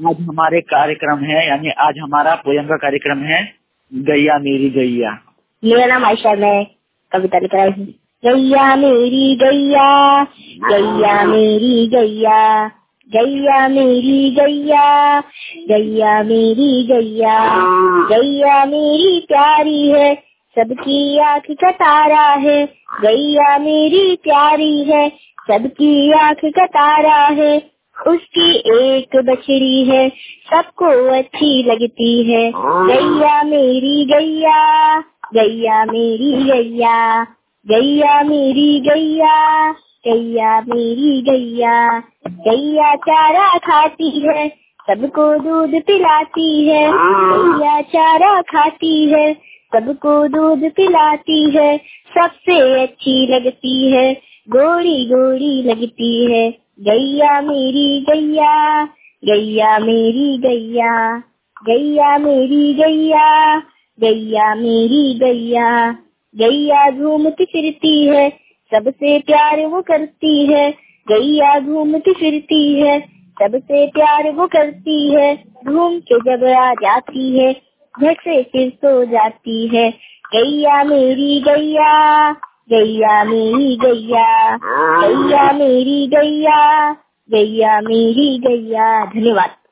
आज हमारे कार्यक्रम है, यानी आज हमारा पोयम का कार्यक्रम है गैया मेरी गैया। मेरा नाम आयशा, मैं कविता लिख रही हूँ। गैया मेरी गैया, गैया मेरी गैया, गैया मेरी गैया, गैया मेरी गैया, गैया मेरी प्यारी है, सबकी आँख का तारा है। गैया मेरी प्यारी है, सबकी आँख का तारा है। उसकी एक बछड़ी है, सबको अच्छी लगती है। गैया मेरी गैया, गैया मेरी गैया, गैया मेरी गैया, गैया मेरी गैया। गैया चारा खाती है, सबको दूध पिलाती है। गैया चारा खाती है, सबको दूध पिलाती है। सबसे अच्छी लगती है, गोरी गोरी लगती है। गैया मेरी गैया, गैया मेरी गैया, गैया मेरी गैया, गैया मेरी गैया। गैया घूमती फिरती है, सबसे प्यार वो करती है। गैया घूमती फिरती है, सबसे प्यार वो करती है। घूम के जब आ जाती है, घर से फिर सो जाती है। गैया मेरी गैया, गैया मेरी गैया, गैया मेरी गैया, गैया मेरी गैया। धन्यवाद।